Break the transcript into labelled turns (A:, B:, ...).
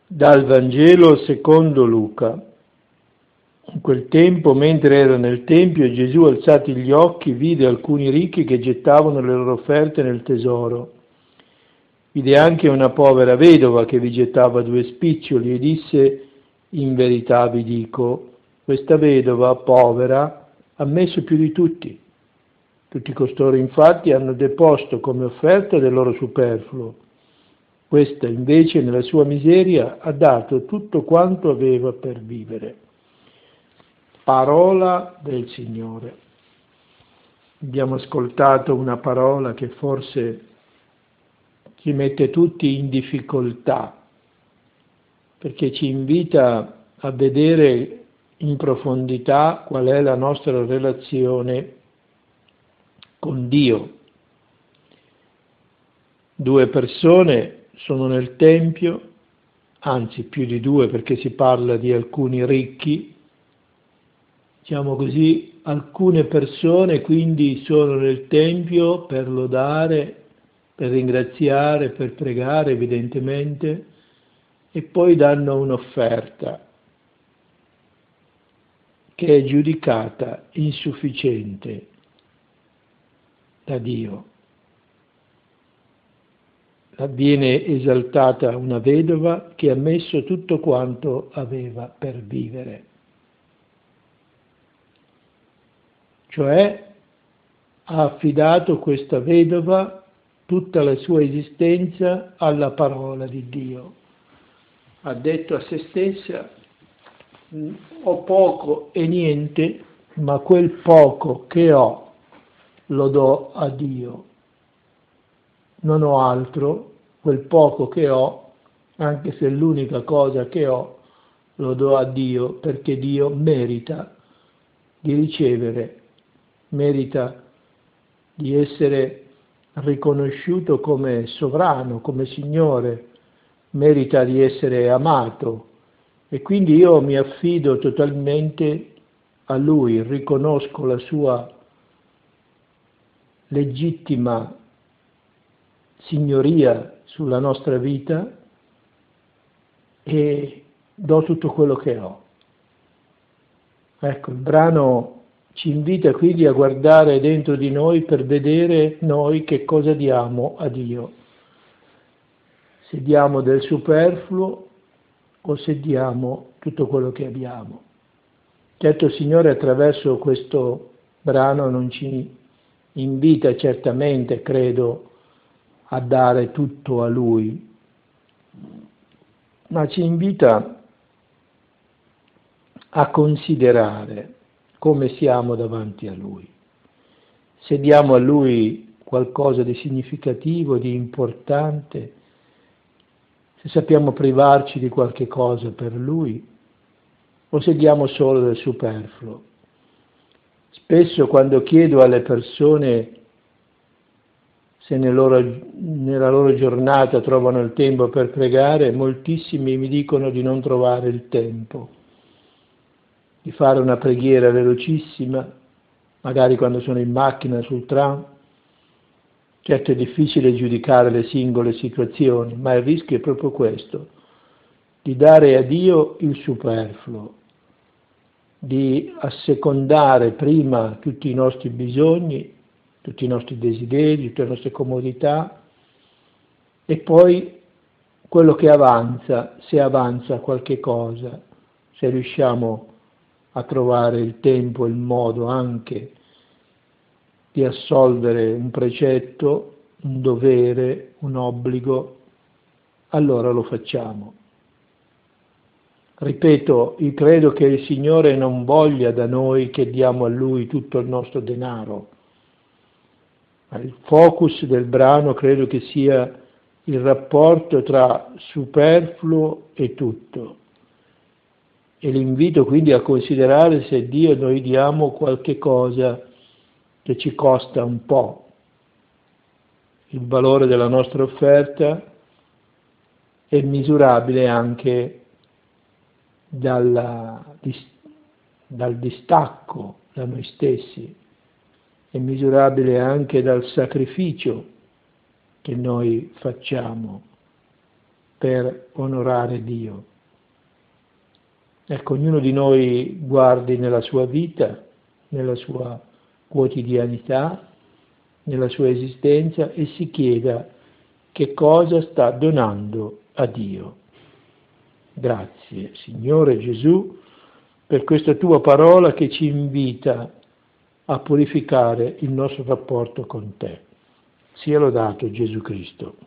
A: Dal Vangelo secondo Luca. In quel tempo, mentre era nel Tempio, Gesù, alzati gli occhi, vide alcuni ricchi che gettavano le loro offerte nel tesoro. Vide anche una povera vedova che vi gettava 2 spiccioli e disse: in verità vi dico, questa vedova povera ha messo più di tutti. Tutti costoro infatti hanno deposto come offerta del loro superfluo. Questa invece nella sua miseria ha dato tutto quanto aveva per vivere. Parola del Signore. Abbiamo ascoltato una parola che forse ci mette tutti in difficoltà, perché ci invita a vedere in profondità qual è la nostra relazione con Dio. 2 persone sono nel Tempio, anzi più di 2 perché si parla di alcuni ricchi, diciamo così, alcune persone quindi sono nel Tempio per lodare, per ringraziare, per pregare evidentemente, e poi danno un'offerta che è giudicata insufficiente da Dio. Viene esaltata una vedova che ha messo tutto quanto aveva per vivere. Cioè ha affidato questa vedova tutta la sua esistenza alla parola di Dio. Ha detto a se stessa: ho poco e niente, ma quel poco che ho lo do a Dio. Non ho altro, quel poco che ho, anche se è l'unica cosa che ho, lo do a Dio, perché Dio merita di ricevere, merita di essere riconosciuto come sovrano, come Signore, merita di essere amato, e quindi io mi affido totalmente a Lui, riconosco la sua legittima signoria sulla nostra vita e do tutto quello che ho. Ecco, il brano ci invita quindi a guardare dentro di noi per vedere noi che cosa diamo a Dio. Se diamo del superfluo o se diamo tutto quello che abbiamo. Certo, il Signore attraverso questo brano non ci invita certamente, credo, a dare tutto a Lui, ma ci invita a considerare come siamo davanti a Lui. Se diamo a Lui qualcosa di significativo, di importante, se sappiamo privarci di qualche cosa per Lui, o se diamo solo del superfluo. Spesso quando chiedo alle persone se nella loro giornata trovano il tempo per pregare, moltissimi mi dicono di non trovare il tempo, di fare una preghiera velocissima, magari quando sono in macchina, sul tram. Certo è difficile giudicare le singole situazioni, ma il rischio è proprio questo, di dare a Dio il superfluo, di assecondare prima tutti i nostri bisogni, tutti i nostri desideri, tutte le nostre comodità, e poi quello che avanza, se avanza qualche cosa, se riusciamo a trovare il tempo, il modo anche di assolvere un precetto, un dovere, un obbligo, allora lo facciamo. Ripeto, io credo che il Signore non voglia da noi che diamo a Lui tutto il nostro denaro. Il focus del brano credo che sia il rapporto tra superfluo e tutto. E l'invito quindi a considerare se Dio noi diamo qualche cosa che ci costa un po'. Il valore della nostra offerta è misurabile anche dal distacco da noi stessi, è misurabile anche dal sacrificio che noi facciamo. per onorare Dio. Ecco, ognuno di noi guardi nella sua vita, nella sua quotidianità, nella sua esistenza e si chieda che cosa sta donando a Dio. Grazie, Signore Gesù, per questa tua parola che ci invita a purificare il nostro rapporto con te. Sia lodato Gesù Cristo.